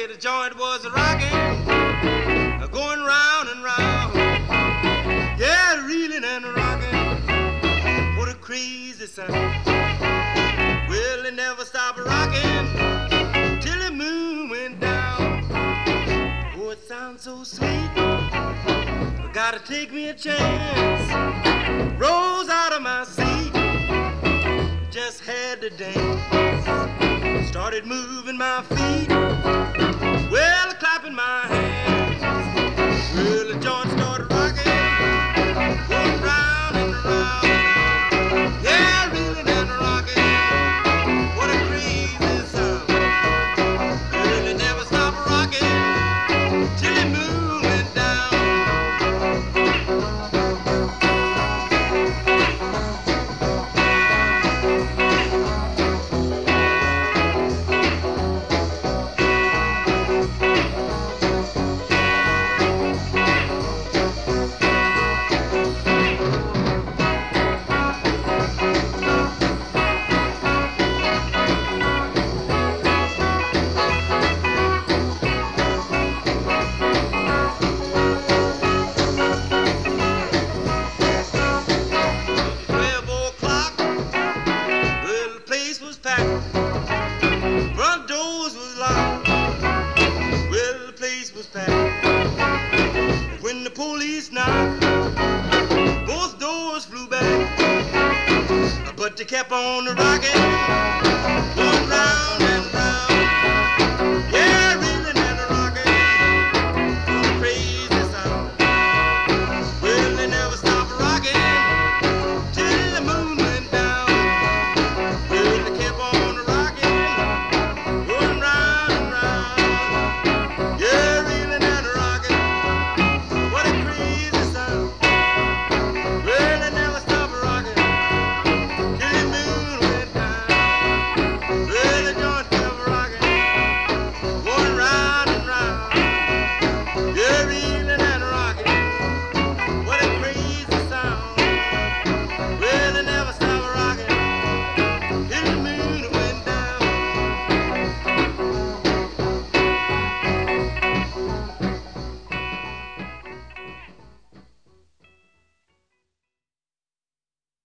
say the joint was rocking, going round and round. Yeah, reeling and rocking, what a crazy sound. Well, it never stopped rocking till the moon went down. Oh, it sounds so sweet, I gotta take me a chance. Rose out of my seat, just had to dance. Started moving my feet, well, clapping my hands. Well, the joint started rocking, going round and round. Yeah, reeling and rocking, what a crazy sound. Well, it never stopped rocking till the moon went down. When the police knocked, both doors flew back, but they kept on the ride.